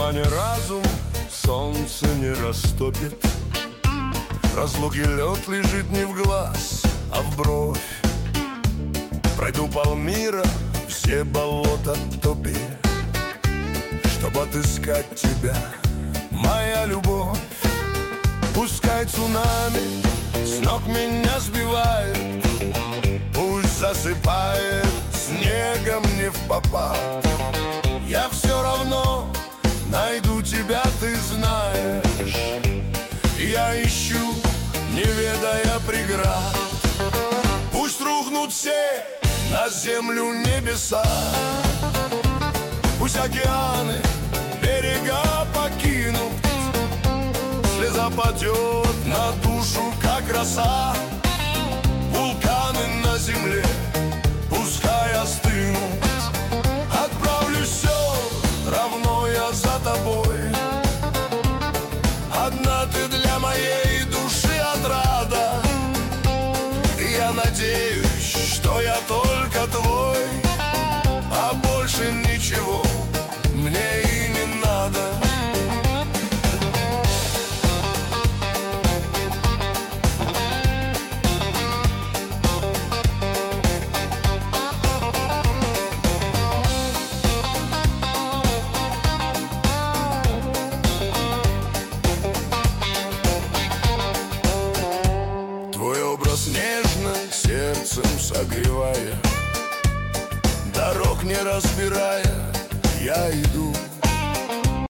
тумане разум солнце не растопит. Разлуки лед лежит не в глаз, а в бровь. Пройду полмира, все болота топи, чтобы отыскать тебя, моя любовь. Пускай цунами с ног меня сбивает, пусть засыпает снегом не впопад. Я все равно найду тебя, ты знаешь. Я ищу, не ведая преград. Пусть рухнут все на землю небеса, пусть океаны берега покинут. Слеза падет на душу, как роса. Вулканы на земле пускай остынут. Отправлюсь все равно я за тобой. Одна ты для моей души отрада. Я надеюсь, что я только твой, а больше ничего мне и не надо. Твой образ нежно сердцем согревая, дорог не разбирая, я иду.